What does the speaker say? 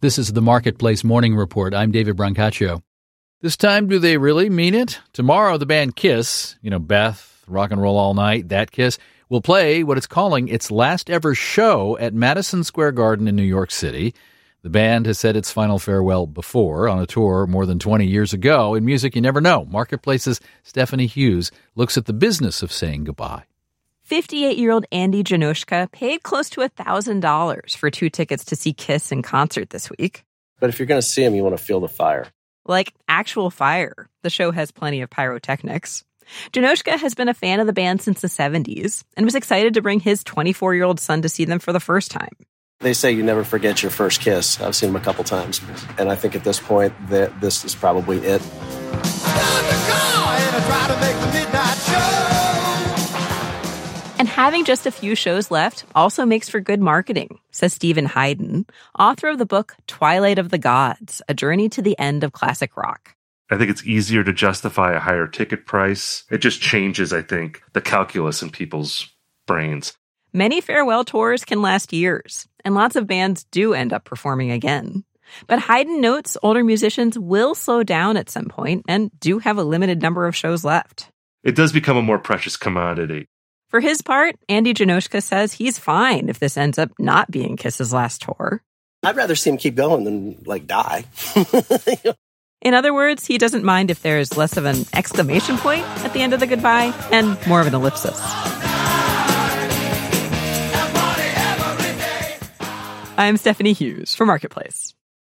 This is the Marketplace Morning Report. I'm David Brancaccio. This time, do they really mean it? Tomorrow, the band Kiss, Beth, Rock and Roll All Night, that Kiss, will play what it's calling its last ever show at Madison Square Garden in New York City. The band has said its final farewell before on a tour more than 20 years ago. In music, you never know. Marketplace's Stephanie Hughes looks at the business of saying goodbye. 58-year-old Andy Januszka paid close to $1,000 for 2 tickets to see Kiss in concert this week. But if you're going to see them, you want to feel the fire. Like actual fire. The show has plenty of pyrotechnics. Januszka has been a fan of the band since the 70s and was excited to bring his 24-year-old son to see them for the first time. They say you never forget your first kiss. I've seen them a couple times. And I think at this point that this is probably it. And having just a few shows left also makes for good marketing, says Stephen Hayden, author of the book Twilight of the Gods, A Journey to the End of Classic Rock. I think it's easier to justify a higher ticket price. It just changes, I think, the calculus in people's brains. Many farewell tours can last years, and lots of bands do end up performing again. But Hayden notes older musicians will slow down at some point and do have a limited number of shows left. It does become a more precious commodity. For his part, Andy Januszka says he's fine if this ends up not being Kiss's last tour. I'd rather see him keep going than, die. In other words, he doesn't mind if there's less of an exclamation point at the end of the goodbye and more of an ellipsis. I'm Stephanie Hughes for Marketplace.